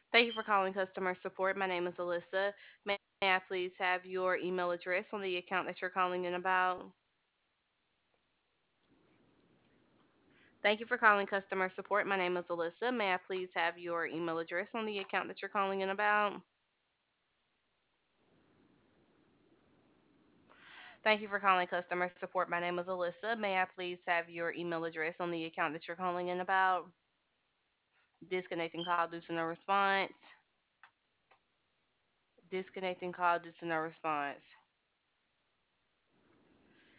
Thank you for calling customer support. My name is Alyssa. May I please have your email address on the account that you're calling in about? Thank you for calling customer support. My name is Alyssa. May I please have your email address on the account that you're calling in about? Thank you for calling customer support. My name is Alyssa. May I please have your email address on the account that you're calling in about? Disconnecting call due to no response. Disconnecting call due to no response.